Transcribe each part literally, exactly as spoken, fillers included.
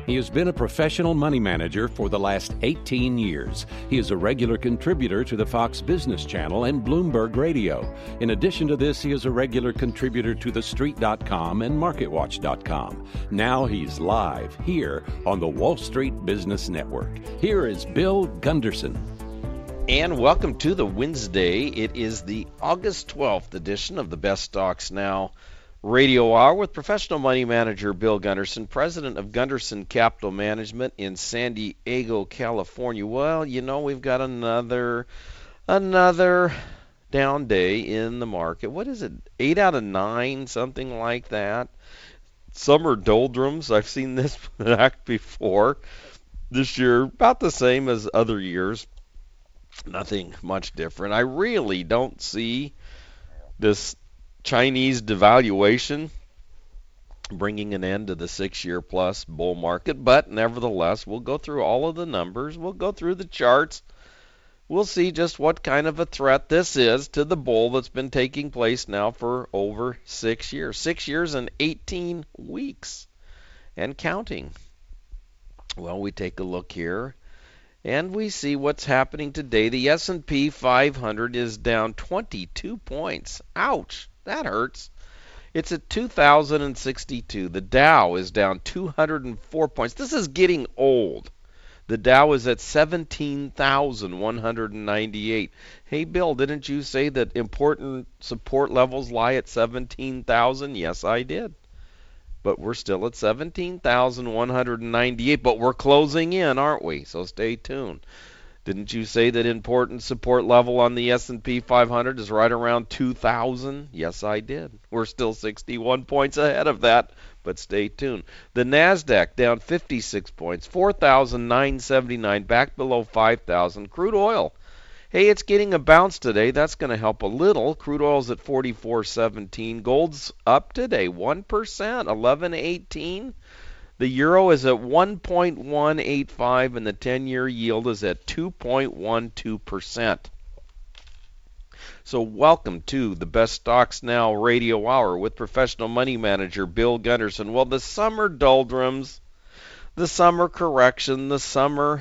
He has been a professional money manager for the last eighteen years. He is a regular contributor to the Fox Business Channel and Bloomberg Radio. In addition to this, he is a regular contributor to the street dot com and market watch dot com. Now he's live here on the Wall Street Business Network. Here is Bill Gunderson. And welcome to the Wednesday. It is the August twelfth edition of the Best Stocks Now Radio Hour with professional money manager Bill Gunderson, president of Gunderson Capital Management in San Diego, California. Well, you know, we've got another another down day in the market. What is it? Eight out of nine, something like that. Summer doldrums. I've seen this act before. This year, about the same as other years. Nothing much different. I really don't see this Chinese devaluation bringing an end to the six-year plus bull market, but nevertheless, we'll go through all of the numbers. We'll go through the charts. We'll see just what kind of a threat this is to the bull that's been taking place now for over six years. Six years and eighteen weeks and counting. Well, we take a look here. And we see what's happening today. The S and P five hundred is down twenty-two points. Ouch, that hurts. It's at two thousand sixty-two. The Dow is down two hundred four points. This is getting old. The Dow is at seventeen thousand one hundred ninety-eight. Hey, Bill, didn't you say that important support levels lie at seventeen thousand? Yes, I did. But we're still at seventeen thousand one hundred ninety-eight, but we're closing in, aren't we? So stay tuned. Didn't you say that important support level on the S and P five hundred is right around two thousand? Yes, I did. We're still sixty-one points ahead of that, but stay tuned. The NASDAQ down fifty-six points, four thousand nine hundred seventy-nine, back below five thousand. Crude oil, hey, it's getting a bounce today. That's going to help a little. Crude oil's at forty-four seventeen. Gold's up today, one percent, eleven eighteen. The euro is at one point one eight five, and the ten-year yield is at two point one two percent. So welcome to the Best Stocks Now Radio Hour with professional money manager Bill Gunderson. Well, the summer doldrums, the summer correction, the summer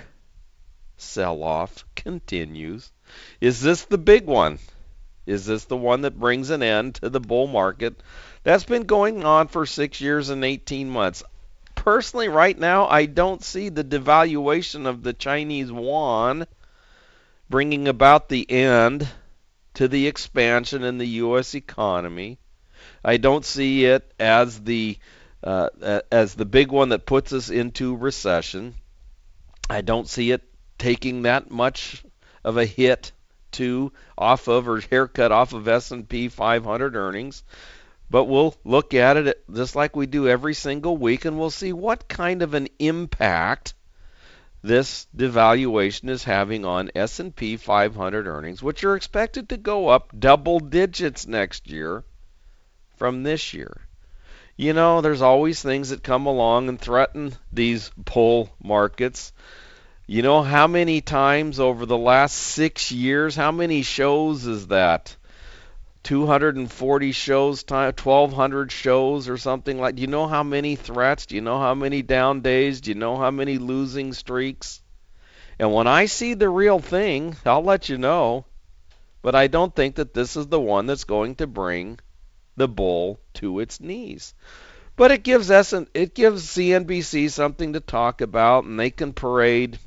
sell-off continues. Is this the big one? Is this the one that brings an end to the bull market? That's been going on for six years and eighteen months. Personally, right now, I don't see the devaluation of the Chinese yuan bringing about the end to the expansion in the U S economy. I don't see it as the uh, as the big one that puts us into recession. I don't see it taking that much of a hit to off of or haircut off of S and P five hundred earnings. But we'll look at it just like we do every single week, and we'll see what kind of an impact this devaluation is having on S and P five hundred earnings, which are expected to go up double digits next year from this year. You know, there's always things that come along and threaten these bull markets. You know how many times over the last six years, how many shows is that? two hundred forty shows, twelve hundred shows or something like. Do you know how many threats? Do you know how many down days? Do you know how many losing streaks? And when I see the real thing, I'll let you know. But I don't think that this is the one that's going to bring the bull to its knees. But it gives us, it gives C N B C something to talk about, and they can parade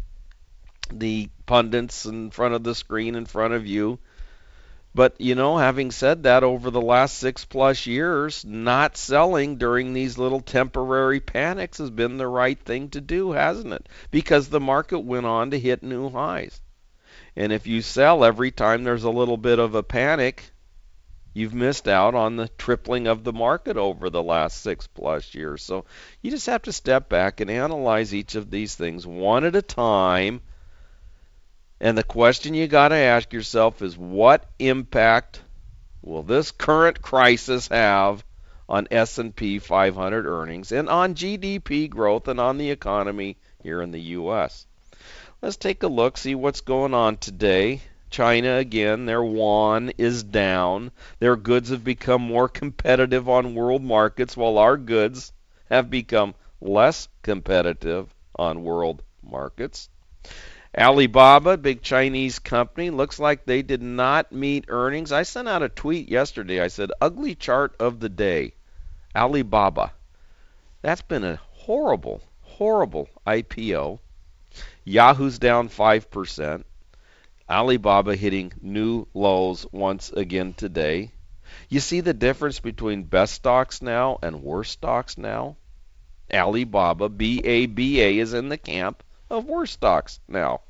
the pundits in front of the screen in front of you. But, you know, having said that, over the last six plus years, not selling during these little temporary panics has been the right thing to do, hasn't it? Because the market went on to hit new highs. And if you sell every time there's a little bit of a panic, you've missed out on the tripling of the market over the last six plus years. So you just have to step back and analyze each of these things one at a time. And the question you got to ask yourself is, what impact will this current crisis have on S and P five hundred earnings and on G D P growth and on the economy here in the U S? Let's take a look, see what's going on today. China, again, their yuan is down. Their goods have become more competitive on world markets, while our goods have become less competitive on world markets. Alibaba, big Chinese company, looks like they did not meet earnings. I sent out a tweet yesterday. I said, ugly chart of the day, Alibaba. That's been a horrible, horrible I P O. Yahoo's down five percent. Alibaba hitting new lows once again today. You see the difference between best stocks now and worst stocks now? Alibaba, B A B A, is in the camp of worst stocks now.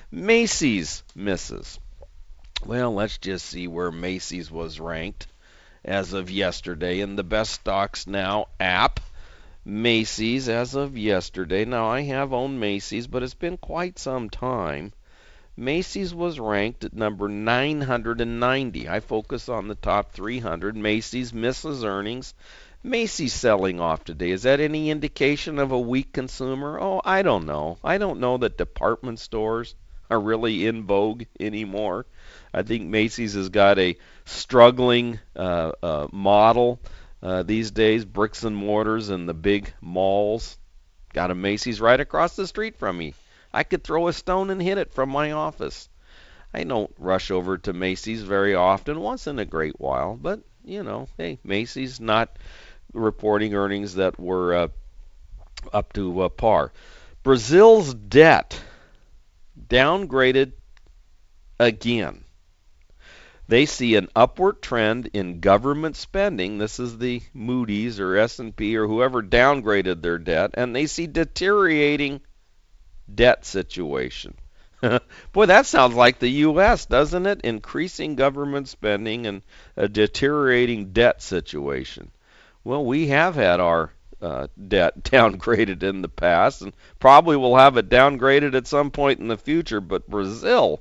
Macy's misses. Well, let's just see where Macy's was ranked as of yesterday in the best stocks now app. Macy's as of yesterday. Now, I have owned Macy's, but it's been quite some time. Macy's was ranked at number nine hundred ninety. I focus on the top three hundred. Macy's misses earnings. Macy's selling off today. Is that any indication of a weak consumer? Oh, I don't know. I don't know that department stores are really in vogue anymore. I think Macy's has got a struggling uh, uh, model uh, these days, bricks and mortars and the big malls. Got a Macy's right across the street from me. I could throw a stone and hit it from my office. I don't rush over to Macy's very often, once in a great while, but, you know, hey, Macy's not reporting earnings that were uh, up to uh, par. Brazil's debt downgraded again. They see an upward trend in government spending. This is the Moody's or S and P or whoever downgraded their debt, and they see deteriorating debt situation. Boy, that sounds like the U S, doesn't it? Increasing government spending and a deteriorating debt situation. Well, we have had our uh, debt downgraded in the past, and probably will have it downgraded at some point in the future. But Brazil,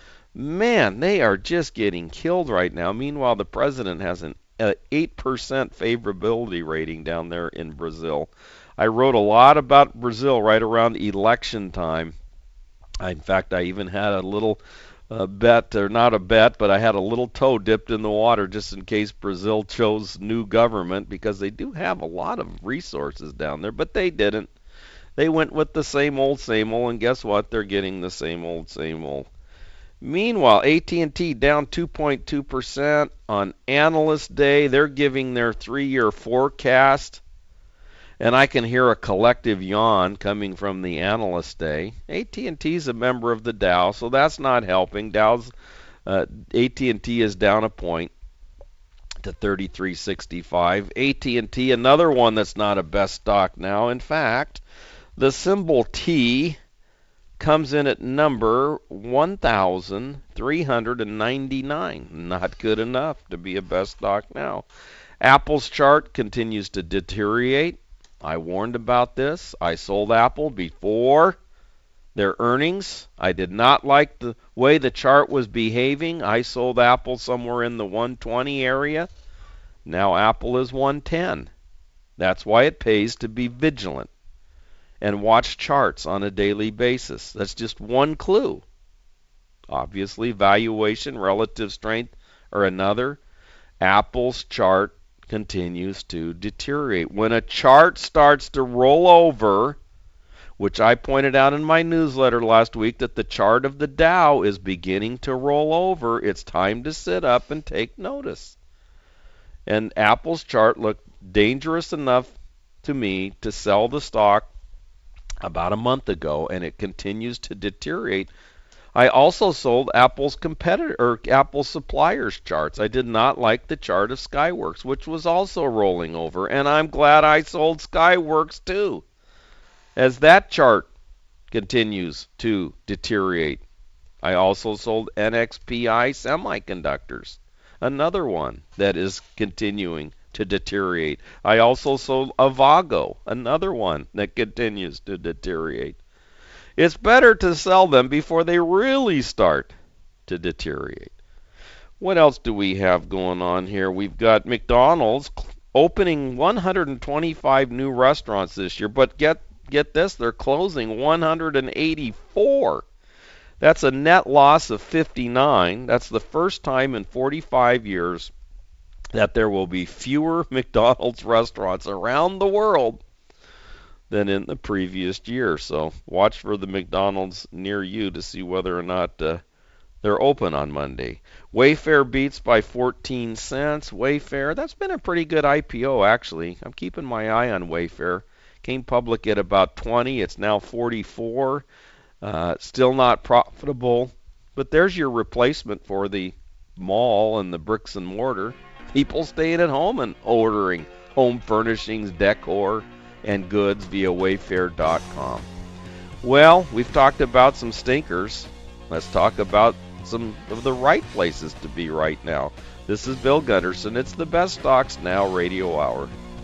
man, they are just getting killed right now. Meanwhile, the president has an uh, eight percent favorability rating down there in Brazil. I wrote a lot about Brazil right around election time. I, in fact, I even had a little uh, bet, or not a bet, but I had a little toe dipped in the water just in case Brazil chose new government, because they do have a lot of resources down there, but they didn't. They went with the same old, same old, and guess what? They're getting the same old, same old. Meanwhile, A T and T down two point two percent on Analyst Day. They're giving their three-year forecast, and I can hear a collective yawn coming from the Analyst Day. A T and T is a member of the Dow, so that's not helping. Dow's uh, A T and T is down a point to thirty-three sixty-five. A T and T, another one that's not a best stock now. In fact, the symbol T comes in at number one thousand three hundred ninety-nine. Not good enough to be a best stock now. Apple's chart continues to deteriorate. I warned about this. I sold Apple before their earnings. I did not like the way the chart was behaving. I sold Apple somewhere in the one twenty area. Now Apple is one ten. That's why it pays to be vigilant and watch charts on a daily basis. That's just one clue. Obviously, valuation, relative strength are another. Apple's chart continues to deteriorate. When a chart starts to roll over, which I pointed out in my newsletter last week, that the chart of the Dow is beginning to roll over, it's time to sit up and take notice. And Apple's chart looked dangerous enough to me to sell the stock about a month ago, and it continues to deteriorate. I also sold Apple's competitor, or Apple suppliers charts. I did not like the chart of Skyworks, which was also rolling over, and I'm glad I sold Skyworks too, as that chart continues to deteriorate. I also sold N X P I Semiconductors, another one that is continuing to deteriorate. I also sold Avago, another one that continues to deteriorate. It's better to sell them before they really start to deteriorate. What else do we have going on here? We've got McDonald's opening one hundred twenty-five new restaurants this year, but get get this, they're closing one hundred eighty-four. That's a net loss of fifty-nine. That's the first time in forty-five years that there will be fewer McDonald's restaurants around the world than in the previous year. So watch for the McDonald's near you to see whether or not uh, they're open on Monday. Wayfair beats by fourteen cents. Wayfair, that's been a pretty good I P O, actually. I'm keeping my eye on Wayfair. Came public at about twenty. It's now forty-four. Uh, still not profitable. But there's your replacement for the mall and the bricks and mortar. People staying at home and ordering home furnishings, decor, and goods via wayfair dot com. Well, we've talked about some stinkers. Let's talk about some of the right places to be right now. This is Bill Gunderson. It's the Best Stocks Now Radio Hour.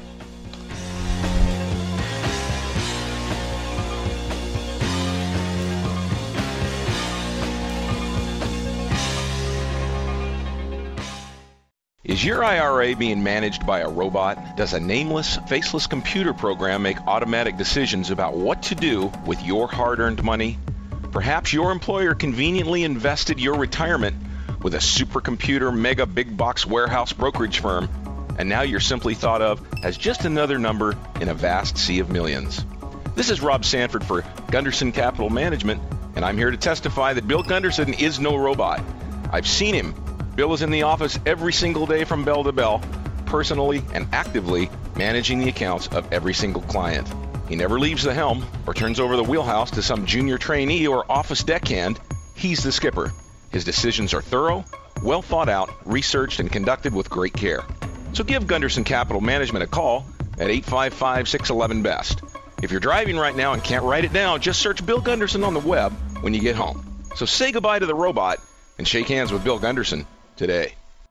Is your I R A being managed by a robot? Does a nameless, faceless computer program make automatic decisions about what to do with your hard-earned money? Perhaps your employer conveniently invested your retirement with a supercomputer mega big box warehouse brokerage firm, and now you're simply thought of as just another number in a vast sea of millions. This is Rob Sanford for Gunderson Capital Management, and I'm here to testify that Bill Gunderson is no robot. I've seen him. Bill is in the office every single day from bell to bell, personally and actively managing the accounts of every single client. He never leaves the helm or turns over the wheelhouse to some junior trainee or office deckhand. He's the skipper. His decisions are thorough, well thought out, researched, and conducted with great care. So give Gunderson Capital Management a call at eight five five, six one one, B E S T. If you're driving right now and can't write it down, just search Bill Gunderson on the web when you get home. So say goodbye to the robot and shake hands with Bill Gunderson today.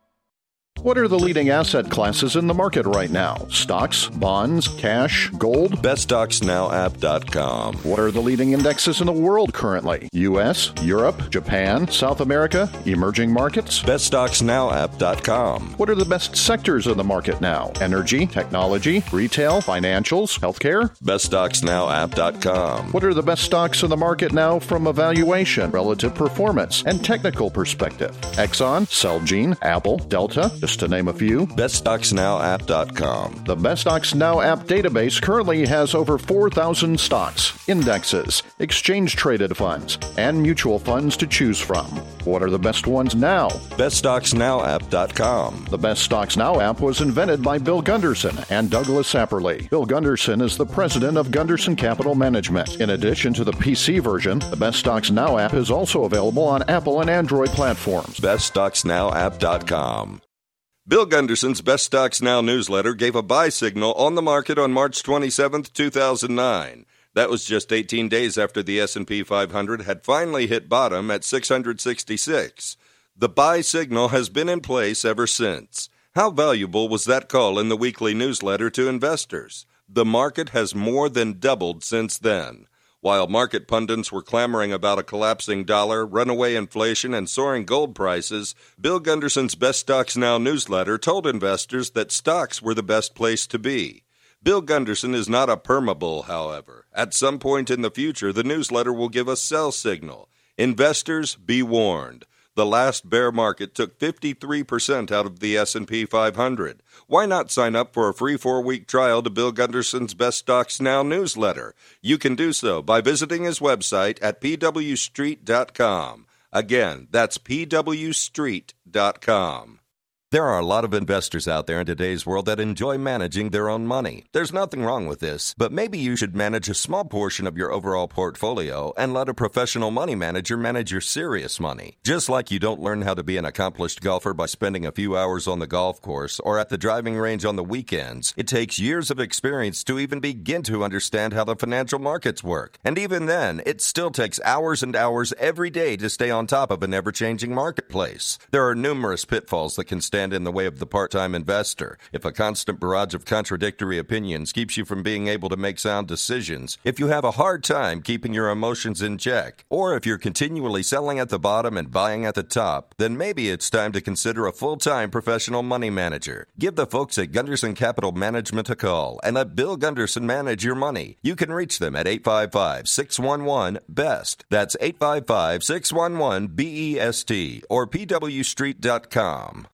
What are the leading asset classes in the market right now? Stocks, bonds, cash, gold? best stocks now app dot com. What are the leading indexes in the world currently? U S, Europe, Japan, South America, emerging markets? best stocks now app dot com. What are the best sectors in the market now? Energy, technology, retail, financials, healthcare? best stocks now app dot com. What are the best stocks in the market now from a valuation, relative performance, and technical perspective? Exxon, Celgene, Apple, Delta, just to name a few. best stocks now app dot com. The Best Stocks Now app database currently has over four thousand stocks, indexes, exchange-traded funds, and mutual funds to choose from. What are the best ones now? best stocks now app dot com. The Best Stocks Now app was invented by Bill Gunderson and Douglas Sapperly. Bill Gunderson is the president of Gunderson Capital Management. In addition to the P C version, the Best Stocks Now app is also available on Apple and Android platforms. best stocks now app dot com. Bill Gunderson's Best Stocks Now newsletter gave a buy signal on the market on March twenty-seventh, two thousand nine. That was just eighteen days after the S and P five hundred had finally hit bottom at six hundred sixty-six. The buy signal has been in place ever since. How valuable was that call in the weekly newsletter to investors? The market has more than doubled since then. While market pundits were clamoring about a collapsing dollar, runaway inflation, and soaring gold prices, Bill Gunderson's Best Stocks Now newsletter told investors that stocks were the best place to be. Bill Gunderson is not a permabull, however. At some point in the future, the newsletter will give a sell signal. Investors, be warned. The last bear market took fifty-three percent out of the S and P five hundred. Why not sign up for a free four-week trial to Bill Gunderson's Best Stocks Now newsletter? You can do so by visiting his website at p w street dot com. Again, that's p w street dot com. There are a lot of investors out there in today's world that enjoy managing their own money. There's nothing wrong with this, but maybe you should manage a small portion of your overall portfolio and let a professional money manager manage your serious money. Just like you don't learn how to be an accomplished golfer by spending a few hours on the golf course or at the driving range on the weekends, it takes years of experience to even begin to understand how the financial markets work. And even then, it still takes hours and hours every day to stay on top of an ever-changing marketplace. There are numerous pitfalls that can stand in the way of the part-time investor. If a constant barrage of contradictory opinions keeps you from being able to make sound decisions, if you have a hard time keeping your emotions in check, or if you're continually selling at the bottom and buying at the top, then maybe it's time to consider a full-time professional money manager. Give the folks at Gunderson Capital Management a call and let Bill Gunderson manage your money. You can reach them at eight five five, six one one, B E S T. That's eight five five, six one one, B E S T or p w street dot com.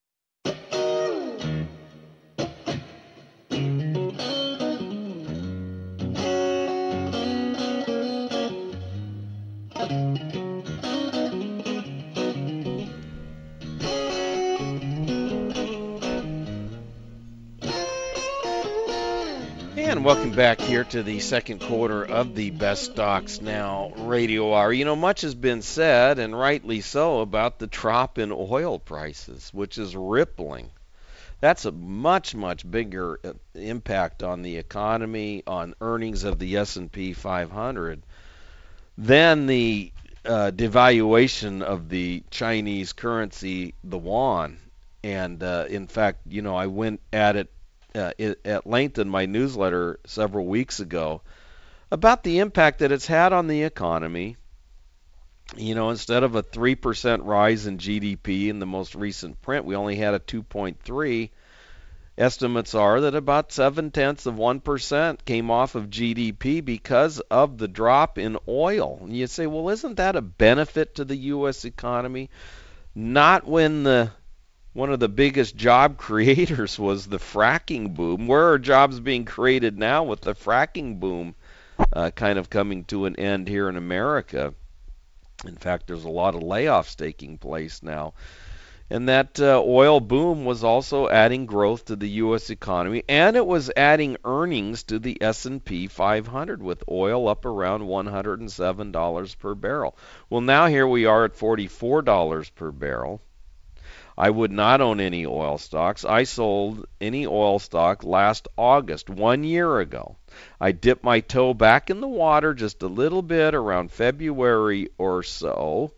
And welcome back here to the second quarter of the Best Stocks Now Radio Hour. You know, much has been said, and rightly so, about the drop in oil prices, which is rippling. That's a much, much bigger impact on the economy, on earnings of the S and P five hundred, than the uh, devaluation of the Chinese currency, the yuan. And, uh, in fact, you know, I went at it Uh, at length in my newsletter several weeks ago about the impact that it's had on the economy. You know, instead of a three percent rise in G D P in the most recent print, we only had a two point three. Estimates are that about seven-tenths of one percent came off of G D P because of the drop in oil. And you say, well, isn't that a benefit to the U S economy? Not when the one of the biggest job creators was the fracking boom. Where are jobs being created now with the fracking boom uh, kind of coming to an end here in America? In fact, there's a lot of layoffs taking place now. And that uh, oil boom was also adding growth to the U S economy, and it was adding earnings to the S and P five hundred, with oil up around one hundred seven dollars per barrel. Well, now here we are at forty-four dollars per barrel. I would not own any oil stocks. I sold any oil stock last August, one year ago. I dipped my toe back in the water just a little bit around February or so,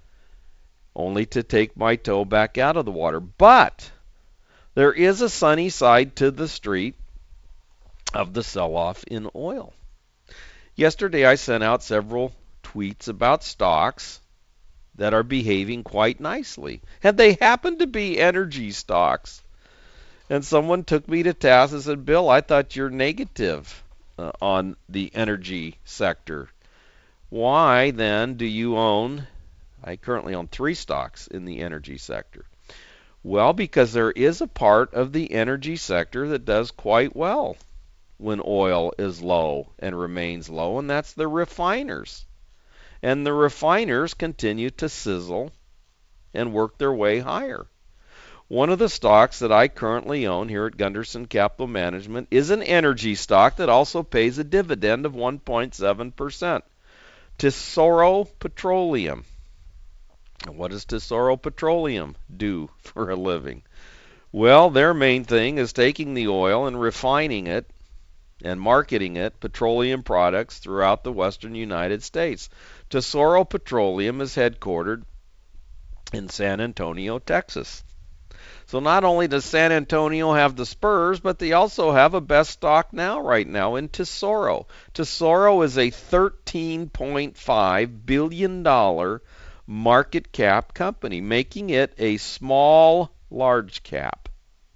only to take my toe back out of the water. But there is a sunny side to the street of the sell-off in oil. Yesterday I sent out several tweets about stocks that are behaving quite nicely. And they happen to be energy stocks. And someone took me to task and said, Bill, I thought you're negative uh, on the energy sector. Why then do you own, I currently own three stocks in the energy sector. Well, because there is a part of the energy sector that does quite well when oil is low and remains low, and that's the refiners. And the refiners continue to sizzle and work their way higher. One of the stocks that I currently own here at Gunderson Capital Management is an energy stock that also pays a dividend of one point seven percent. Tesoro Petroleum. What does Tesoro Petroleum do for a living? Well, their main thing is taking the oil and refining it and marketing it, petroleum products, throughout the western United States. Tesoro Petroleum is headquartered in San Antonio, Texas. So not only does San Antonio have the Spurs, but they also have a best stock now right now in Tesoro. Tesoro is a thirteen point five billion dollars market cap company, making it a small large cap.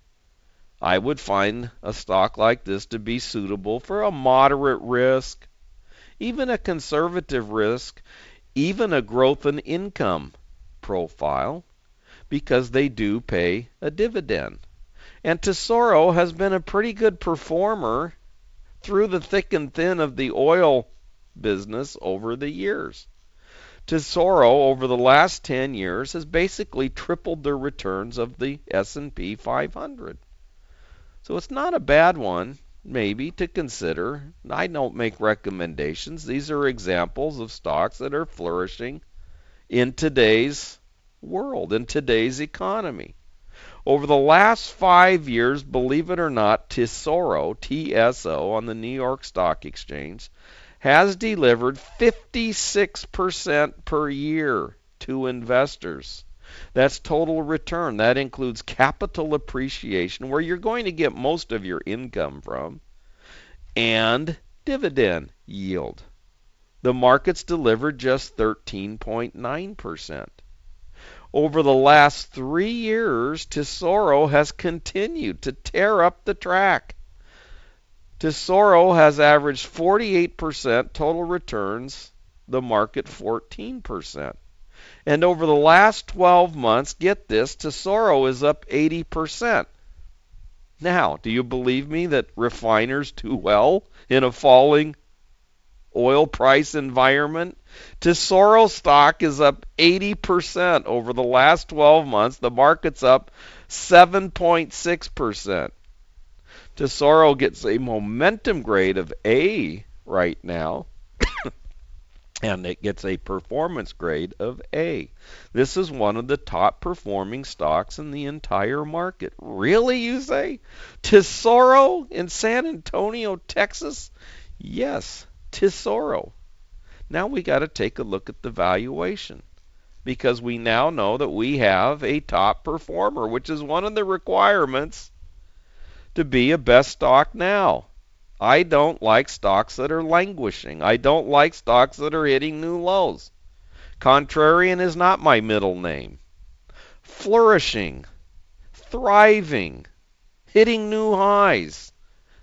I would find a stock like this to be suitable for a moderate risk, even a conservative risk, even a growth and income profile, because they do pay a dividend. And Tesoro has been a pretty good performer through the thick and thin of the oil business over the years. Tesoro, over the last ten years, has basically tripled the returns of the S and P five hundred. So it's not a bad one, maybe, to consider. I don't make recommendations. These are examples of stocks that are flourishing in today's world, in today's economy. Over the last five years, believe it or not, Tesoro, T S O, on the New York Stock Exchange, has delivered fifty-six percent per year to investors. That's total return. That includes capital appreciation, where you're going to get most of your income from, and dividend yield. The market's delivered just thirteen point nine percent. Over the last three years, Tesoro has continued to tear up the track. Tesoro has averaged forty-eight percent total returns, the market fourteen percent. And over the last twelve months, get this, Tesoro is up eighty percent. Now, do you believe me that refiners do well in a falling oil price environment? Tesoro stock is up eighty percent over the last twelve months. The market's up seven point six percent. Tesoro gets a momentum grade of A right now, and it gets a performance grade of A. This is one of the top performing stocks in the entire market. Really, you say? Tesoro in San Antonio, Texas? Yes, Tesoro. Now we got to take a look at the valuation, because we now know that we have a top performer, which is one of the requirements to be a best stock now. I don't like stocks that are languishing. I don't like stocks that are hitting new lows. Contrarian is not my middle name. Flourishing, thriving, hitting new highs,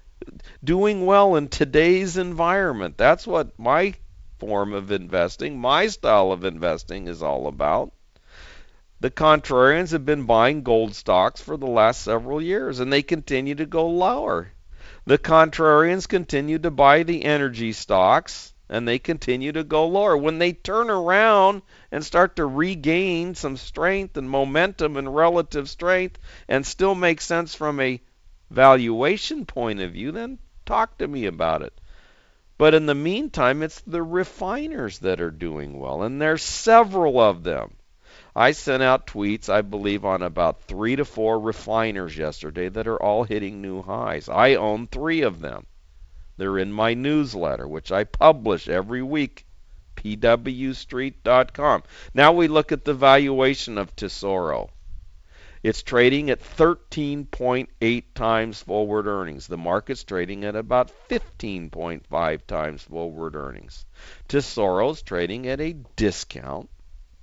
doing well in today's environment. That's what my form of investing, my style of investing is all about. The contrarians have been buying gold stocks for the last several years, and they continue to go lower. The contrarians continue to buy the energy stocks, and they continue to go lower. When they turn around and start to regain some strength and momentum and relative strength and still make sense from a valuation point of view, then talk to me about it. But in the meantime, it's the refiners that are doing well, and there's several of them. I sent out tweets, I believe, on about three to four refiners yesterday that are all hitting new highs. I own three of them. They're in my newsletter, which I publish every week, P W street dot com. Now we look at the valuation of Tesoro. It's trading at thirteen point eight times forward earnings. The market's trading at about fifteen point five times forward earnings. Tesoro's trading at a discount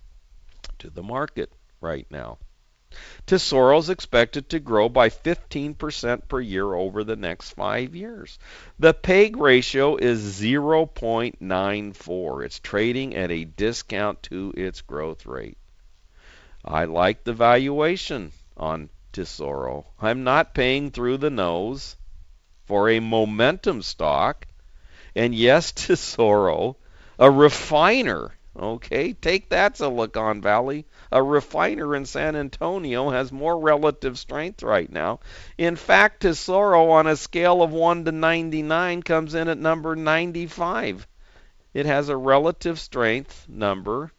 to the market right now. Tesoro's expected to grow by fifteen percent per year over the next five years. The P E G ratio is zero point nine four. It's trading at a discount to its growth rate. I like the valuation on Tesoro. I'm not paying through the nose for a momentum stock. And yes, Tesoro, a refiner. Okay, take that, Silicon Valley. A refiner in San Antonio has more relative strength right now. In fact, Tesoro on a scale of one to ninety-nine comes in at number ninety-five. It has a relative strength number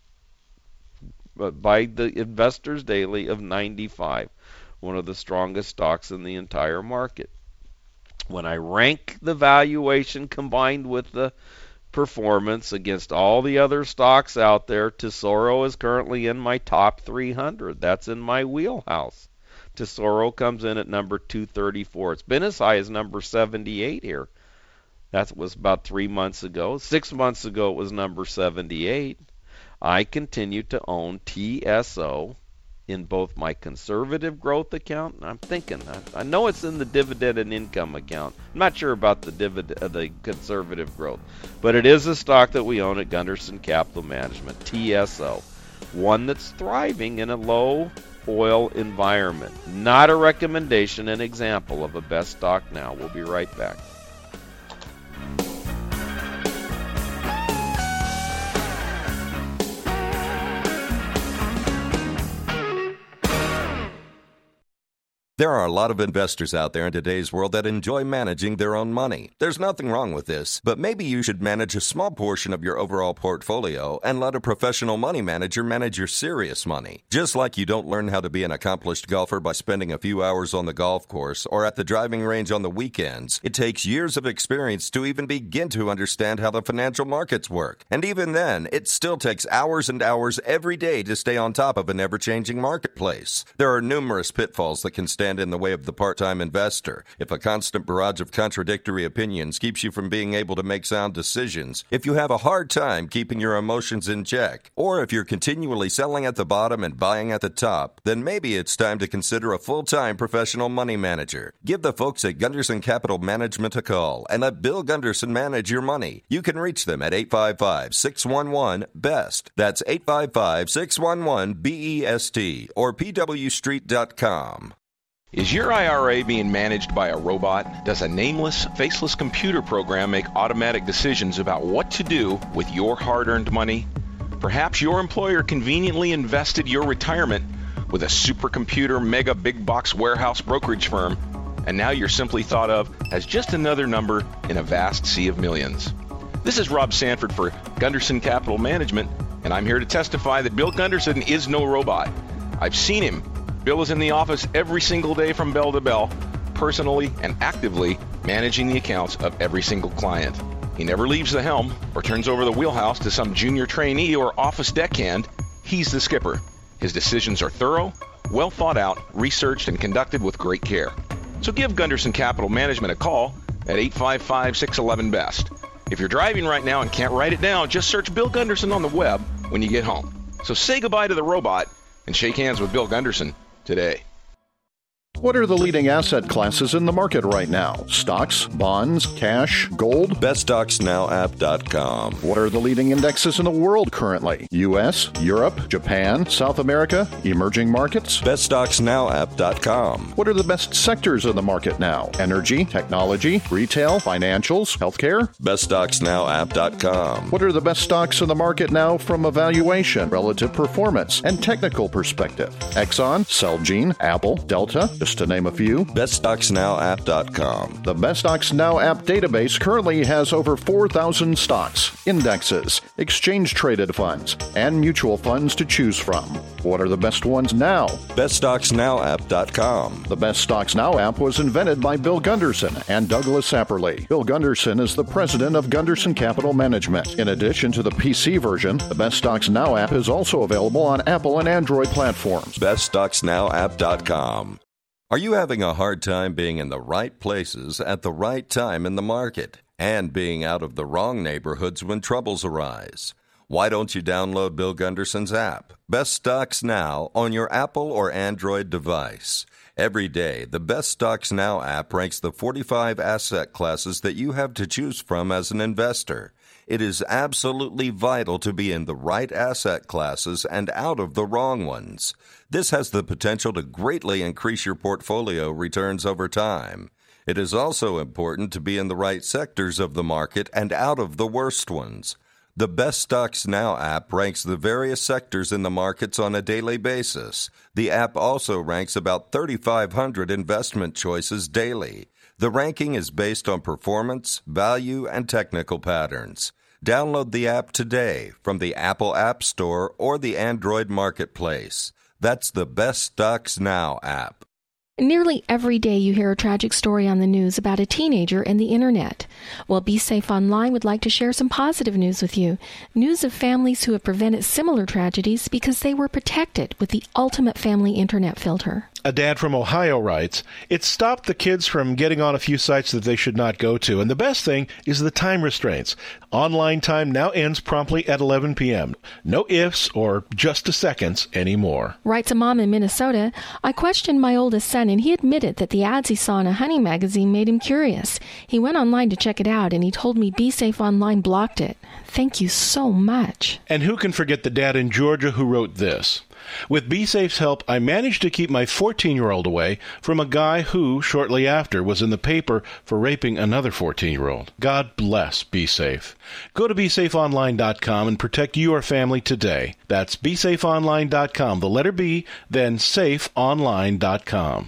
by the Investors Daily of ninety-five, one of the strongest stocks in the entire market. When I rank the valuation combined with the performance against all the other stocks out there, Tesoro is currently in my top three hundred. That's in my wheelhouse. Tesoro comes in at number two thirty-four. It's been as high as number seventy-eight here. That was about three months ago. Six months ago it was number seventy-eight. I continue to own T S O in both my conservative growth account, and I'm thinking, I, I know it's in the dividend and income account. I'm not sure about the dividend, uh, the conservative growth, but it is a stock that we own at Gunderson Capital Management, T S O, one that's thriving in a low oil environment. Not a recommendation, an example of a best stock now. We'll be right back. There are a lot of investors out there in today's world that enjoy managing their own money. There's nothing wrong with this, but maybe you should manage a small portion of your overall portfolio and let a professional money manager manage your serious money. Just like you don't learn how to be an accomplished golfer by spending a few hours on the golf course or at the driving range on the weekends, it takes years of experience to even begin to understand how the financial markets work. And even then, it still takes hours and hours every day to stay on top of an ever-changing marketplace. There are numerous pitfalls that can stand in the way of the part-time investor. If a constant barrage of contradictory opinions keeps you from being able to make sound decisions, if you have a hard time keeping your emotions in check, or if you're continually selling at the bottom and buying at the top, then maybe it's time to consider a full-time professional money manager. Give the folks at Gunderson Capital Management a call and let Bill Gunderson manage your money. You can reach them at eight five five, six one one, B E S T. That's eight five five, six one one, B E S T or P W street dot com. Is your I R A being managed by a robot? Does a nameless, faceless computer program make automatic decisions about what to do with your hard-earned money? Perhaps your employer conveniently invested your retirement with a supercomputer mega big box warehouse brokerage firm. and now you're simply thought of as just another number in a vast sea of millions. This is Rob Sanford for Gunderson Capital Management, and I'm here to testify that Bill Gunderson is no robot. I've seen him. Bill is in the office every single day from bell to bell, personally and actively managing the accounts of every single client. He never leaves the helm or turns over the wheelhouse to some junior trainee or office deckhand. He's the skipper. His decisions are thorough, well thought out, researched, and conducted with great care. So give Gunderson Capital Management a call at eight five five, six one one, B E S T. If you're driving right now and can't write it down, just search Bill Gunderson on the web when you get home. So say goodbye to the robot and shake hands with Bill Gunderson today. What are the leading asset classes in the market right now? Stocks, bonds, cash, gold? best stocks now app dot com. What are the leading indexes in the world currently? U S, Europe, Japan, South America, emerging markets? best stocks now app dot com. What are the best sectors in the market now? Energy, technology, retail, financials, healthcare? best stocks now app dot com. What are the best stocks in the market now from a valuation, relative performance, and technical perspective? Exxon, Celgene, Apple, Delta, just to name a few. best stocks now app dot com. The Best Stocks Now app database currently has over four thousand stocks, indexes, exchange-traded funds, and mutual funds to choose from. What are the best ones now? best stocks now app dot com. The Best Stocks Now app was invented by Bill Gunderson and Douglas Sapperly. Bill Gunderson is the president of Gunderson Capital Management. In addition to the P C version, the Best Stocks Now app is also available on Apple and Android platforms. best stocks now app dot com. Are you having a hard time being in the right places at the right time in the market and being out of the wrong neighborhoods when troubles arise? Why don't you download Bill Gunderson's app, Best Stocks Now, on your Apple or Android device? Every day, the Best Stocks Now app ranks the forty-five asset classes that you have to choose from as an investor. It is absolutely vital to be in the right asset classes and out of the wrong ones. This has the potential to greatly increase your portfolio returns over time. It is also important to be in the right sectors of the market and out of the worst ones. The Best Stocks Now app ranks the various sectors in the markets on a daily basis. The app also ranks about thirty-five hundred investment choices daily. The ranking is based on performance, value, and technical patterns. Download the app today from the Apple App Store or the Android Marketplace. That's the Best Stocks Now app. Nearly every day you hear a tragic story on the news about a teenager and the internet. Well, Be Safe Online would like to share some positive news with you. News of families who have prevented similar tragedies because they were protected with the ultimate family internet filter. A dad from Ohio writes, "It stopped the kids from getting on a few sites that they should not go to, and the best thing is the time restraints. Online time now ends promptly at eleven p.m. No ifs or just a seconds anymore." Writes a mom in Minnesota, "I questioned my oldest son, and he admitted that the ads he saw in a hunting magazine made him curious. He went online to check it out, and he told me Be Safe Online blocked it. Thank you so much." And who can forget the dad in Georgia who wrote this? "With BeSafe's help, I managed to keep my fourteen-year-old away from a guy who, shortly after, was in the paper for raping another fourteen-year-old. God bless BeSafe." Go to be safe online dot com and protect your family today. That's be safe online dot com, the letter B, then safe online dot com.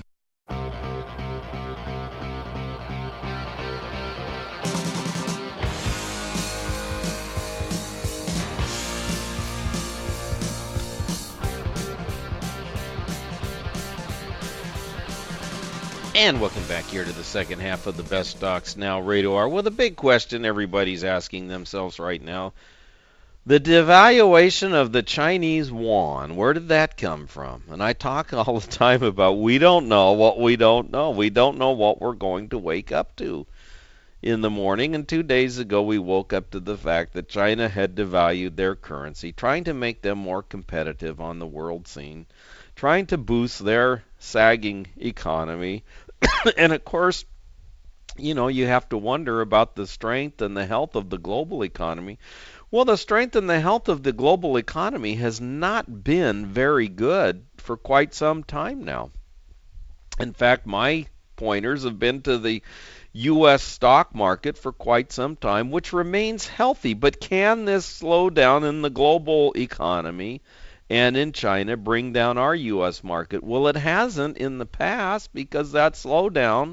And welcome back here to the second half of the Best Stocks Now Radio Hour. Well, the big question everybody's asking themselves right now, the devaluation of the Chinese yuan, where did that come from? And I talk all the time about we don't know what we don't know. We don't know what we're going to wake up to in the morning. And two days ago we woke up to the fact that China had devalued their currency, trying to make them more competitive on the world scene, trying to boost their sagging economy. And of course, you know, you have to wonder about the strength and the health of the global economy. Well, the strength and the health of the global economy has not been very good for quite some time now. In fact, my pointers have been to the U S stock market for quite some time, which remains healthy. But can this slowdown in the global economy and in China bring down our U S market? Well, it hasn't in the past because that slowdown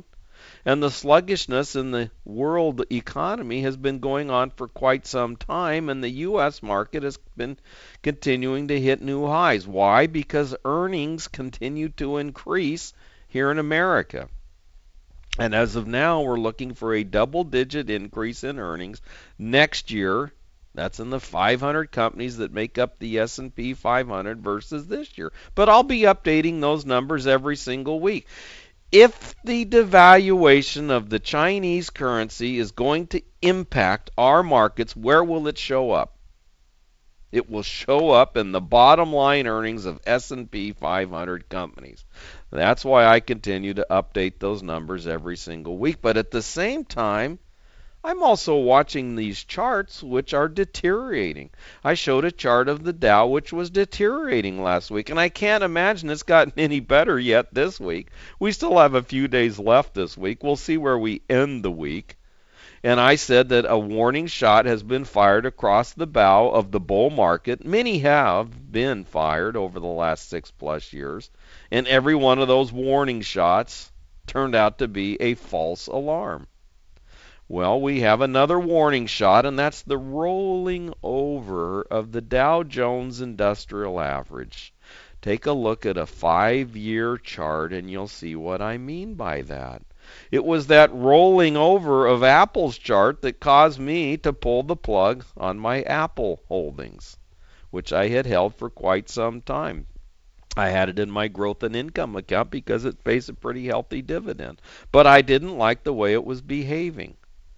And the sluggishness in the world economy has been going on for quite some time, and the U S market has been continuing to hit new highs. Why? Because earnings continue to increase here in America. And as of now, we're looking for a double-digit increase in earnings next year. That's in the five hundred companies that make up the S and P five hundred versus this year. But I'll be updating those numbers every single week. If the devaluation of the Chinese currency is going to impact our markets, where will it show up? It will show up in the bottom line earnings of S and P five hundred companies. That's why I continue to update those numbers every single week. But at the same time, I'm also watching these charts which are deteriorating. I showed a chart of the Dow which was deteriorating last week, and I can't imagine it's gotten any better yet this week. We still have a few days left this week. We'll see where we end the week. And I said that a warning shot has been fired across the bow of the bull market. Many have been fired over the last six plus years, and every one of those warning shots turned out to be a false alarm. Well, we have another warning shot, and that's the rolling over of the Dow Jones Industrial Average. Take a look at a five-year chart, and you'll see what I mean by that. It was that rolling over of Apple's chart that caused me to pull the plug on my Apple holdings, which I had held for quite some time. I had it in my growth and income account because it pays a pretty healthy dividend, but I didn't like the way it was behaving.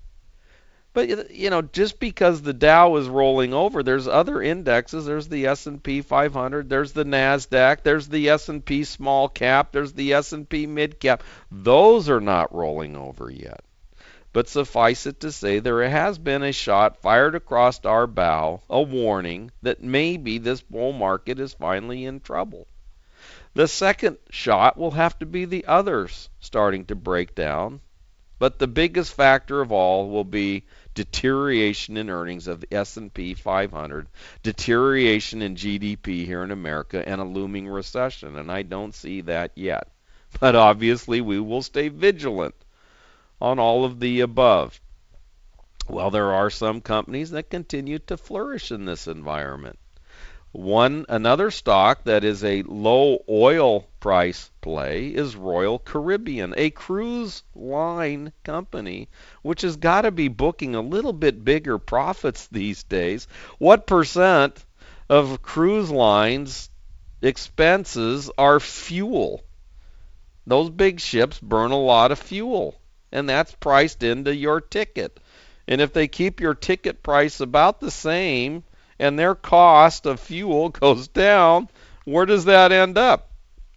But, you know, just because the Dow is rolling over, there's other indexes. There's the S and P five hundred, there's the NASDAQ, there's the S and P small cap, there's the S and P mid cap. Those are not rolling over yet. But suffice it to say, there has been a shot fired across our bow, a warning that maybe this bull market is finally in trouble. The second shot will have to be the others starting to break down. But the biggest factor of all will be deterioration in earnings of the S and P five hundred, deterioration in G D P here in America, and a looming recession. And I don't see that yet. But obviously we will stay vigilant on all of the above. Well, there are some companies that continue to flourish in this environment. One another stock that is a low oil price play is Royal Caribbean, a cruise line company which has got to be booking a little bit bigger profits these days. What percent of cruise lines expenses are fuel? Those big ships burn a lot of fuel, and that's priced into your ticket. And if they keep your ticket price about the same and their cost of fuel goes down, where does that end up?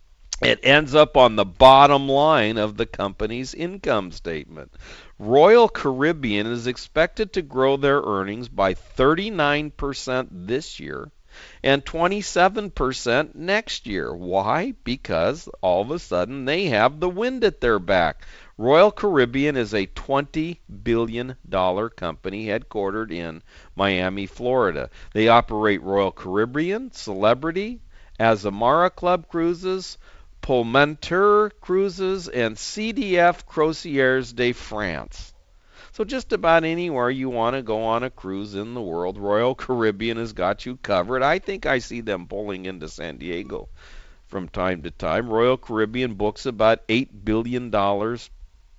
It ends up on the bottom line of the company's income statement. Royal Caribbean is expected to grow their earnings by thirty-nine percent this year and twenty-seven percent next year. Why? Because all of a sudden they have the wind at their back. Royal Caribbean is a twenty billion dollars company headquartered in Miami, Florida. They operate Royal Caribbean, Celebrity, Azamara Club Cruises, Pullmantur Cruises, and C D F Croisières de France. So just about anywhere you want to go on a cruise in the world, Royal Caribbean has got you covered. I think I see them pulling into San Diego from time to time. Royal Caribbean books about eight billion dollars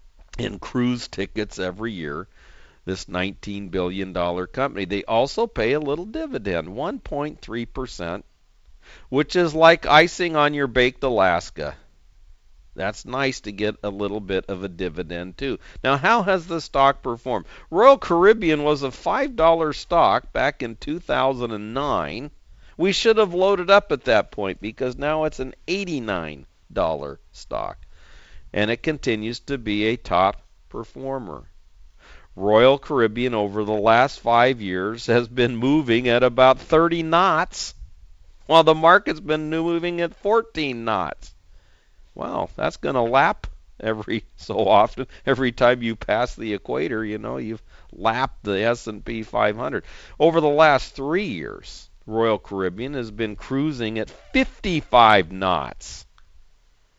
in cruise tickets every year, this nineteen billion dollars company. They also pay a little dividend, one point three percent, which is like icing on your baked Alaska. That's nice to get a little bit of a dividend too. Now, how has the stock performed? Royal Caribbean was a five dollar stock back in two thousand nine. We should have loaded up at that point because now it's an eighty-nine dollar stock. And it continues to be a top performer. Royal Caribbean over the last five years has been moving at about thirty knots, while the market's been moving at fourteen knots. Wow, that's going to lap every so often. Every time you pass the equator, you know, you've lapped the S and P five hundred. Over the last three years, Royal Caribbean has been cruising at fifty-five knots.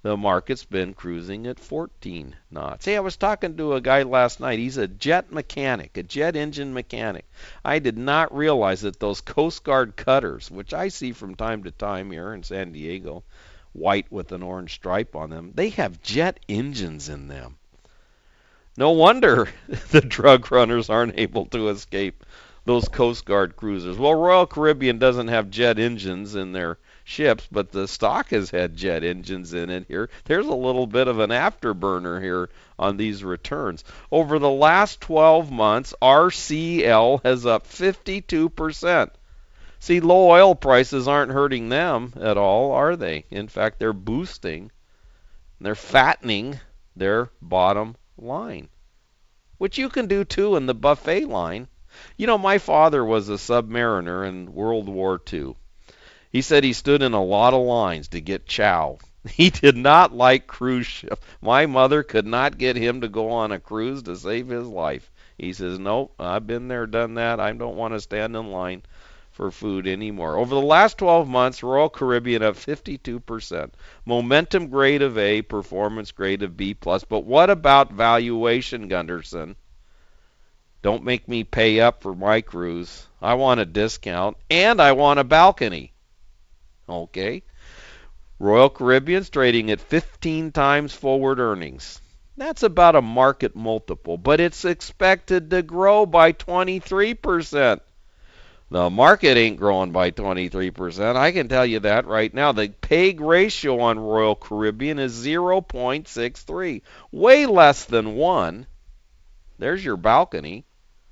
The market's been cruising at fourteen knots. Hey, I was talking to a guy last night. He's a jet mechanic, a jet engine mechanic. I did not realize that those Coast Guard cutters, which I see from time to time here in San Diego, white with an orange stripe on them, they have jet engines in them. No wonder the drug runners aren't able to escape those Coast Guard cruisers. Well, Royal Caribbean doesn't have jet engines in their ships, but the stock has had jet engines in it here. There's a little bit of an afterburner here on these returns. Over the last twelve months, R C L has up fifty-two percent. See, low oil prices aren't hurting them at all, are they? In fact, they're boosting, they're fattening their bottom line, which you can do too in the buffet line. You know, my father was a submariner in World War Two. He said he stood in a lot of lines to get chow. He did not like cruise ships. My mother could not get him to go on a cruise to save his life. He says, nope, I've been there, done that. I don't want to stand in line for food anymore. Over the last twelve months, Royal Caribbean up fifty-two percent. Momentum grade of A, performance grade of B plus. But what about valuation, Gunderson? Don't make me pay up for my cruise. I want a discount, and I want a balcony. Okay. Royal Caribbean's trading at fifteen times forward earnings. That's about a market multiple, but it's expected to grow by twenty-three percent. The market ain't growing by twenty-three percent. I can tell you that right now. The P E G ratio on Royal Caribbean is zero point six three, way less than one. There's your balcony.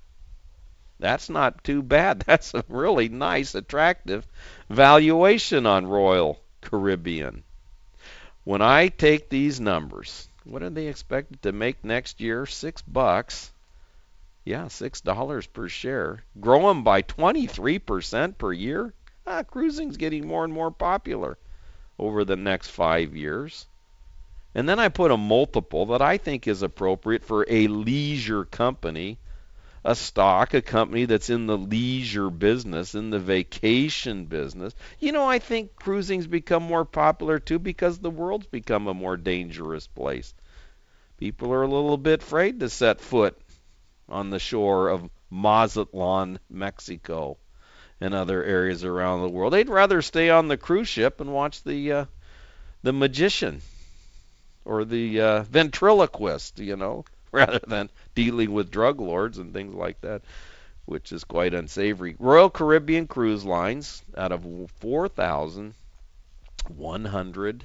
That's not too bad. That's a really nice, attractive valuation on Royal Caribbean. When I take these numbers, what are they expected to make next year? Six bucks. Yeah, six dollars per share. Growing by twenty-three percent per year. Ah, cruising's getting more and more popular over the next five years. And then I put a multiple that I think is appropriate for a leisure company, a stock, a company that's in the leisure business, in the vacation business. You know, I think cruising's become more popular too because the world's become a more dangerous place. People are a little bit afraid to set foot on the shore of Mazatlan, Mexico, and other areas around the world. They'd rather stay on the cruise ship and watch the uh, the magician or the uh, ventriloquist, you know, rather than dealing with drug lords and things like that, which is quite unsavory. Royal Caribbean Cruise Lines, out of four thousand one hundred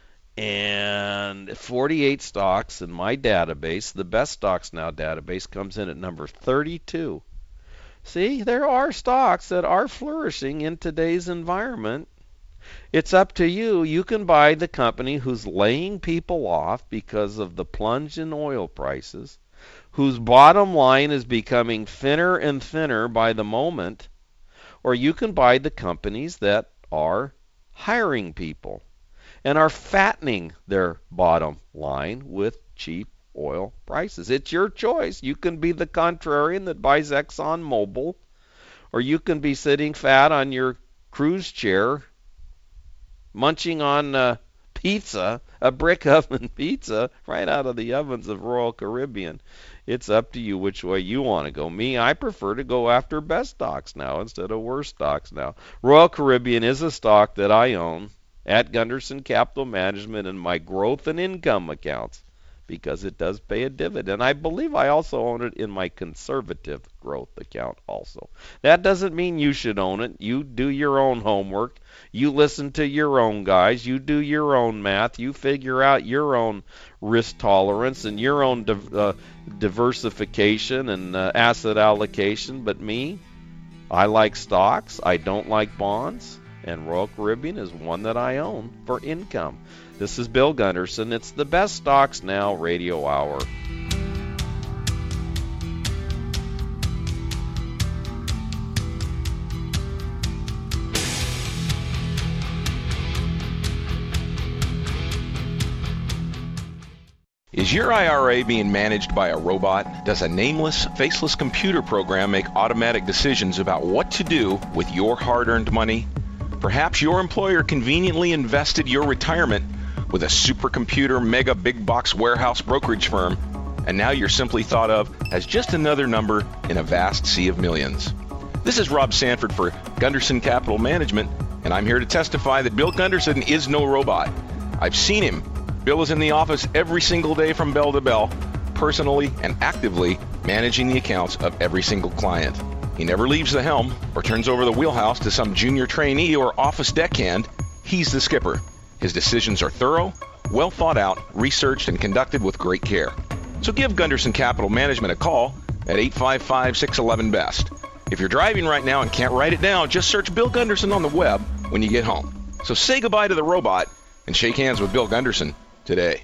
forty-eight stocks in my database, the Best Stocks Now database comes in at number thirty-two. See, there are stocks that are flourishing in today's environment. It's up to you. You can buy the company who's laying people off because of the plunge in oil prices, whose bottom line is becoming thinner and thinner by the moment, or you can buy the companies that are hiring people and are fattening their bottom line with cheap oil prices. It's your choice. You can be the contrarian that buys ExxonMobil, or you can be sitting fat on your cruise chair munching on uh, pizza, a brick oven pizza, right out of the ovens of Royal Caribbean. It's up to you which way you want to go. Me, I prefer to go after best stocks now instead of worst stocks now. Royal Caribbean is a stock that I own at Gunderson Capital Management in my growth and income accounts because it does pay a dividend. I believe I also own it in my conservative growth account also. That doesn't mean you should own it. You do your own homework. You listen to your own guys. You do your own math. You figure out your own risk tolerance and your own div- uh, diversification and uh, asset allocation. But me, I like stocks. I don't like bonds. And Royal Caribbean is one that I own for income. This is Bill Gunderson. It's the Best Stocks Now Radio Hour. Is your I R A being managed by a robot? Does a nameless, faceless computer program make automatic decisions about what to do with your hard-earned money? Perhaps your employer conveniently invested your retirement with a supercomputer mega big box warehouse brokerage firm, and now you're simply thought of as just another number in a vast sea of millions. This is Rob Sanford for Gunderson Capital Management, and I'm here to testify that Bill Gunderson is no robot. I've seen him. Bill is in the office every single day from bell to bell, personally and actively managing the accounts of every single client. He never leaves the helm or turns over the wheelhouse to some junior trainee or office deckhand. He's the skipper. His decisions are thorough, well thought out, researched, and conducted with great care. So give Gunderson Capital Management a call at eight five five, six one one, B E S T. If you're driving right now and can't write it down, just search Bill Gunderson on the web when you get home. So say goodbye to the robot and shake hands with Bill Gunderson today.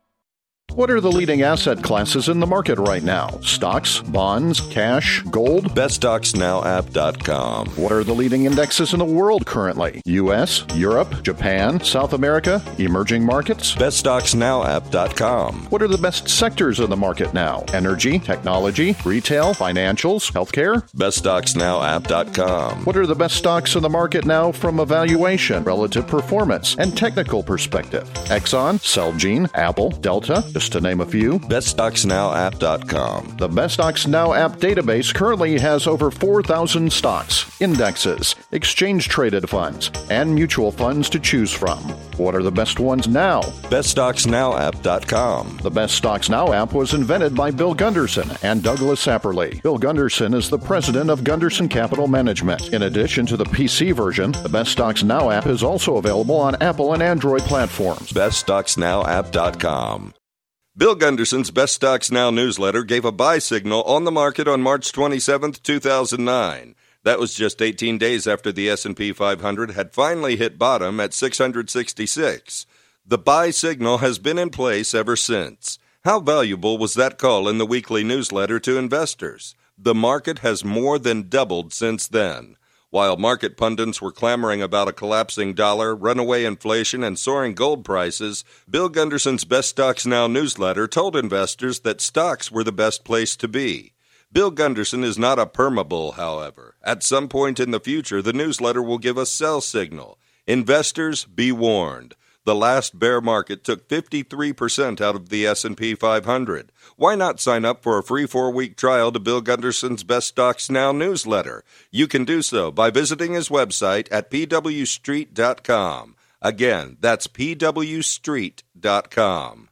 What are the leading asset classes in the market right now? Stocks, bonds, cash, gold? best stocks now app dot com. What are the leading indexes in the world currently? U S, Europe, Japan, South America, emerging markets? best stocks now app dot com. What are the best sectors in the market now? Energy, technology, retail, financials, healthcare? best stocks now app dot com. What are the best stocks in the market now from a valuation, relative performance, and technical perspective? Exxon, Celgene, Apple, Delta, just to name a few. best stocks now app dot com. The Best Stocks Now app database currently has over four thousand stocks, indexes, exchange-traded funds, and mutual funds to choose from. What are the best ones now? best stocks now app dot com. The Best Stocks Now app was invented by Bill Gunderson and Douglas Apperly. Bill Gunderson is the president of Gunderson Capital Management. In addition to the P C version, the Best Stocks Now app is also available on Apple and Android platforms. best stocks now app dot com. Bill Gunderson's Best Stocks Now newsletter gave a buy signal on the market on March twenty-seventh, two thousand nine. That was just eighteen days after the S and P five hundred had finally hit bottom at six hundred sixty-six. The buy signal has been in place ever since. How valuable was that call in the weekly newsletter to investors? The market has more than doubled since then. While market pundits were clamoring about a collapsing dollar, runaway inflation, and soaring gold prices, Bill Gunderson's Best Stocks Now newsletter told investors that stocks were the best place to be. Bill Gunderson is not a permabull, however. At some point in the future, the newsletter will give a sell signal. Investors, be warned. The last bear market took fifty-three percent out of the S and P five hundred. Why not sign up for a free four-week trial to Bill Gunderson's Best Stocks Now newsletter? You can do so by visiting his website at p w street dot com. Again, that's p w street dot com.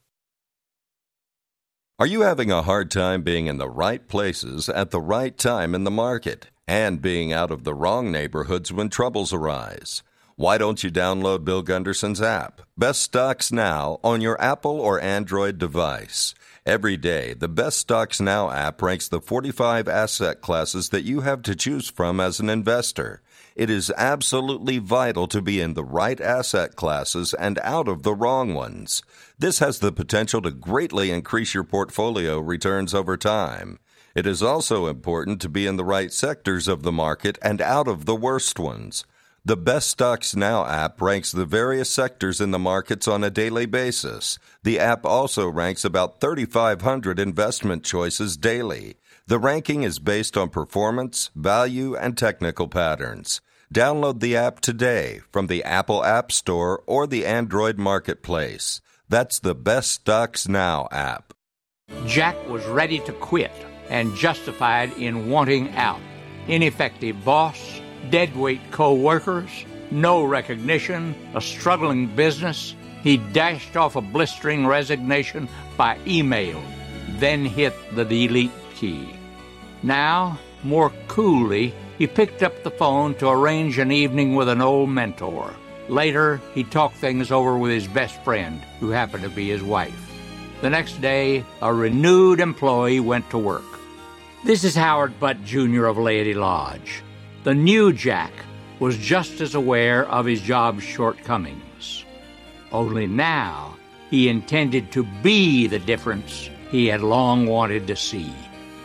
Are you having a hard time being in the right places at the right time in the market and being out of the wrong neighborhoods when troubles arise? Why don't you download Bill Gunderson's app, Best Stocks Now, on your Apple or Android device? Every day, the Best Stocks Now app ranks the forty-five asset classes that you have to choose from as an investor. It is absolutely vital to be in the right asset classes and out of the wrong ones. This has the potential to greatly increase your portfolio returns over time. It is also important to be in the right sectors of the market and out of the worst ones. The Best Stocks Now app ranks the various sectors in the markets on a daily basis. The app also ranks about thirty-five hundred investment choices daily. The ranking is based on performance, value, and technical patterns. Download the app today from the Apple App Store or the Android Marketplace. That's the Best Stocks Now app. Jack was ready to quit and justified in wanting out. Ineffective boss, deadweight co-workers, no recognition, a struggling business. He dashed off a blistering resignation by email, then hit the delete key. Now, more coolly, he picked up the phone to arrange an evening with an old mentor. Later, he talked things over with his best friend, who happened to be his wife. The next day, a renewed employee went to work. This is Howard Butt, Junior of Laity Lodge. The new Jack was just as aware of his job's shortcomings. Only now he intended to be the difference he had long wanted to see.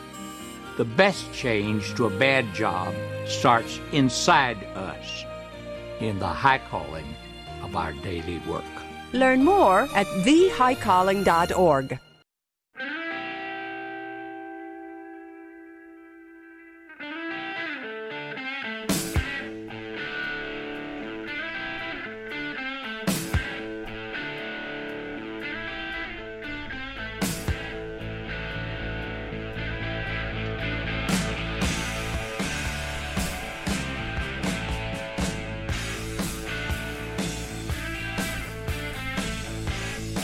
The best change to a bad job starts inside us, in the high calling of our daily work. Learn more at the high calling dot org.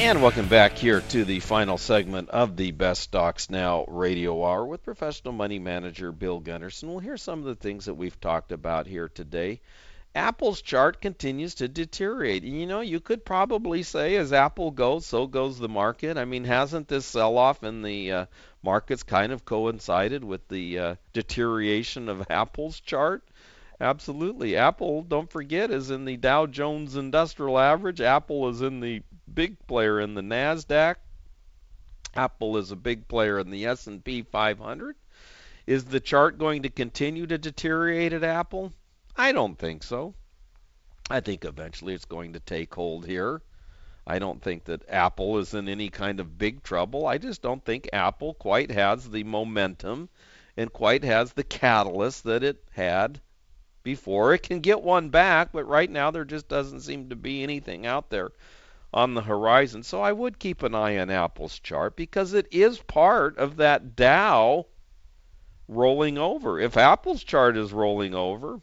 And welcome back here to the final segment of the Best Stocks Now Radio Hour with professional money manager Bill Gunderson. We'll hear some of the things that we've talked about here today. Apple's chart continues to deteriorate. You know, you could probably say as Apple goes, so goes the market. I mean, hasn't this sell-off in the uh, markets kind of coincided with the uh, deterioration of Apple's chart? Absolutely. Apple, don't forget, is in the Dow Jones Industrial Average. Apple is in the big player in the NASDAQ. Apple is a big player in the S and P five hundred. Is the chart going to continue to deteriorate at Apple? I don't think so. I think eventually it's going to take hold here. I don't think that Apple is in any kind of big trouble. I just don't think Apple quite has the momentum and quite has the catalyst that it had before. It can get one back, but right now there just doesn't seem to be anything out there on the horizon. So I would keep an eye on Apple's chart because it is part of that Dow rolling over. If Apple's chart is rolling over,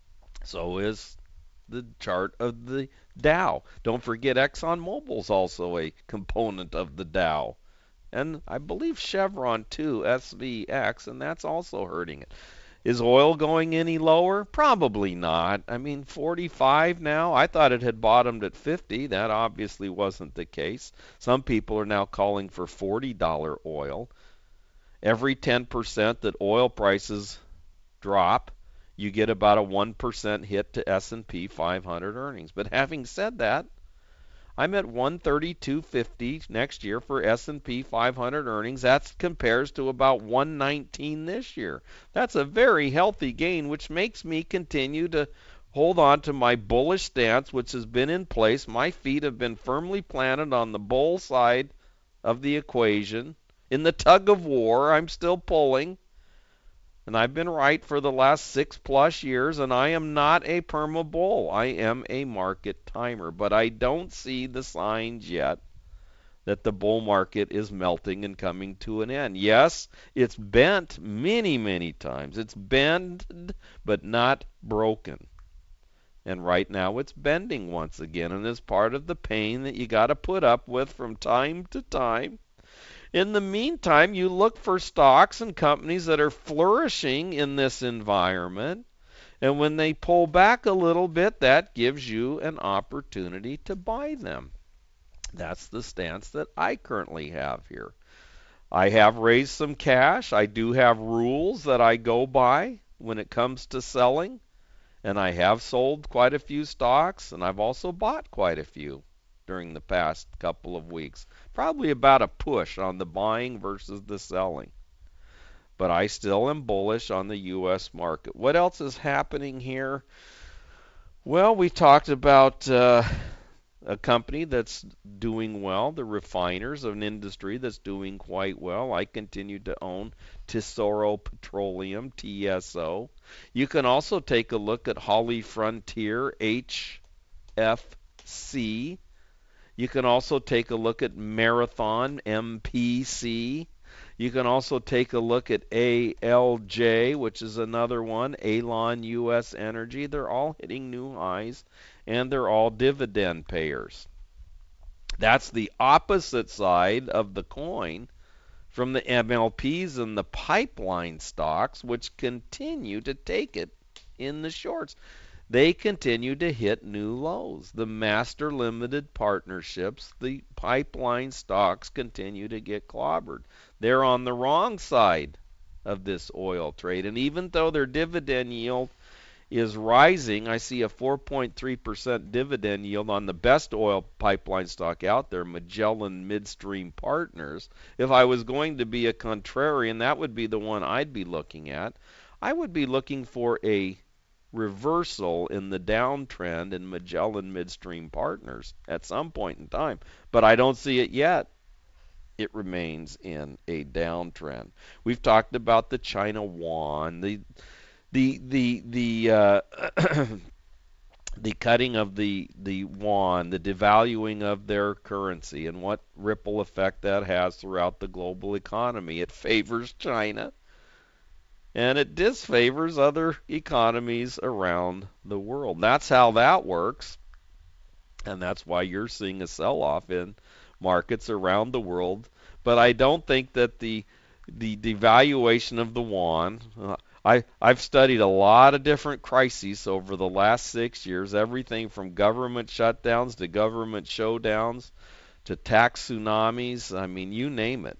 so is the chart of the Dow. Don't forget ExxonMobil is also a component of the Dow. And I believe Chevron too, S V X, and that's also hurting it. Is oil going any lower? Probably not. I mean, forty-five now. I thought it had bottomed at fifty. That obviously wasn't the case. Some people are now calling for forty dollars oil. Every ten percent that oil prices drop, you get about a one percent hit to S and P five hundred earnings. But having said that, I'm at one thirty-two fifty next year for S and P five hundred earnings. That compares to about one nineteen this year. That's a very healthy gain, which makes me continue to hold on to my bullish stance, which has been in place. My feet have been firmly planted on the bull side of the equation. In the tug of war, I'm still pulling. And I've been right for the last six plus years, and I am not a perma bull. I am a market timer, but I don't see the signs yet that the bull market is melting and coming to an end. Yes, it's bent many, many times. It's bent, but not broken. And right now it's bending once again, and it's part of the pain that you got to put up with from time to time. In the meantime, you look for stocks and companies that are flourishing in this environment. And when they pull back a little bit, that gives you an opportunity to buy them. That's the stance that I currently have here. I have raised some cash. I do have rules that I go by when it comes to selling. And I have sold quite a few stocks, and I've also bought quite a few during the past couple of weeks. Probably about a push on the buying versus the selling. But I still am bullish on the U S market. What else is happening here? Well, we talked about uh, a company that's doing well, the refiners, of an industry that's doing quite well. I continue to own Tesoro Petroleum, T S O. You can also take a look at HollyFrontier, H F C. You can also take a look at Marathon, M P C. You can also take a look at A L J, which is another one, Alon U S Energy. They're all hitting new highs, and they're all dividend payers. That's the opposite side of the coin from the M L Ps and the pipeline stocks, which continue to take it in the shorts. They continue to hit new lows. The master limited partnerships, the pipeline stocks continue to get clobbered. They're on the wrong side of this oil trade. And even though their dividend yield is rising, I see a four point three percent dividend yield on the best oil pipeline stock out there, Magellan Midstream Partners. If I was going to be a contrarian, that would be the one I'd be looking at. I would be looking for a reversal in the downtrend in Magellan Midstream Partners at some point in time, but I don't see it yet. It remains in a downtrend. We've talked about the China yuan, the the the the uh, the cutting of the the yuan, the devaluing of their currency, and what ripple effect that has throughout the global economy. It favors China, and it disfavors other economies around the world. That's how that works, and that's why you're seeing a sell-off in markets around the world. But I don't think that the the devaluation of the yuan, uh, I, I've studied a lot of different crises over the last six years, everything from government shutdowns to government showdowns to tax tsunamis, I mean, you name it,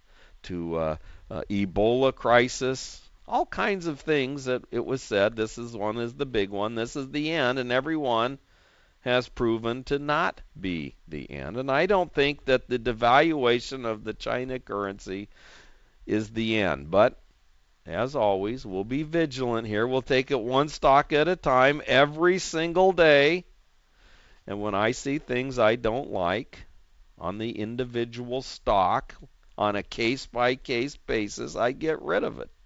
to uh, uh, Ebola crisis, all kinds of things that it was said, this is one is the big one, this is the end, and every one has proven to not be the end. And I don't think that the devaluation of the China currency is the end. But, as always, we'll be vigilant here. We'll take it one stock at a time every single day. And when I see things I don't like on the individual stock on a case-by-case basis, I get rid of it.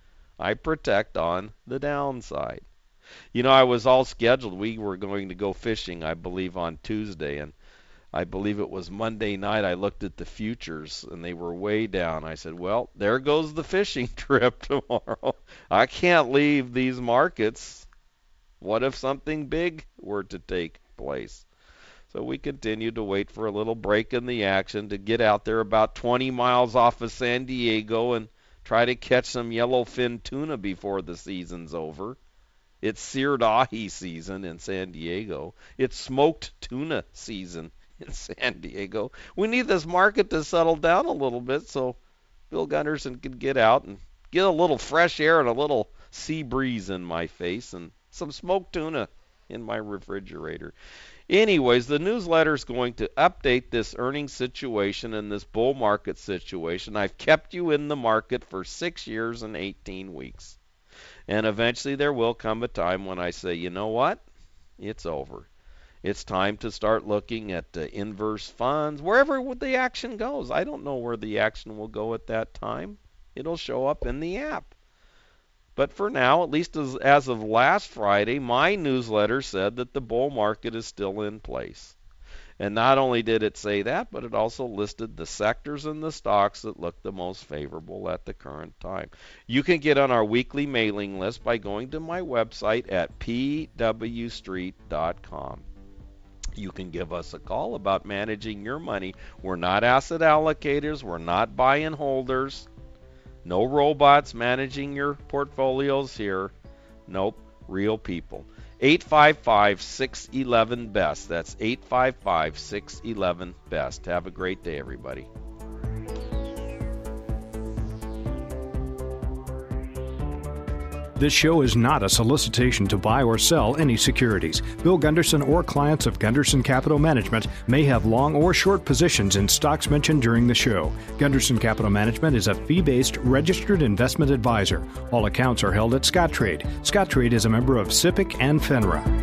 I protect on the downside. You know, I was all scheduled. We were going to go fishing, I believe, on Tuesday, and I believe it was Monday night. I looked at the futures, and they were way down. I said, well, there goes the fishing trip tomorrow. I can't leave these markets. What if something big were to take place? So we continued to wait for a little break in the action to get out there about twenty miles off of San Diego and try to catch some yellowfin tuna before the season's over. It's seared ahi season in San Diego. It's smoked tuna season in San Diego. We need this market to settle down a little bit so Bill Gunderson can get out and get a little fresh air and a little sea breeze in my face and some smoked tuna in my refrigerator. Anyways, the newsletter is going to update this earnings situation and this bull market situation. I've kept you in the market for six years and eighteen weeks. And eventually there will come a time when I say, you know what? It's over. It's time to start looking at uh, inverse funds, wherever the action goes. I don't know where the action will go at that time. It'll show up in the app. But for now, at least as, as of last Friday, my newsletter said that the bull market is still in place. And not only did it say that, but it also listed the sectors and the stocks that look the most favorable at the current time. You can get on our weekly mailing list by going to my website at p w street dot com. You can give us a call about managing your money. We're not asset allocators. We're not buy and holders. No robots managing your portfolios here. Nope, real people. eight five five, six one one, B E S T. That's eight five five, six one one, B E S T. Have a great day, everybody. This show is not a solicitation to buy or sell any securities. Bill Gunderson or clients of Gunderson Capital Management may have long or short positions in stocks mentioned during the show. Gunderson Capital Management is a fee-based registered investment advisor. All accounts are held at Scottrade. Scottrade is a member of SIPC and FINRA.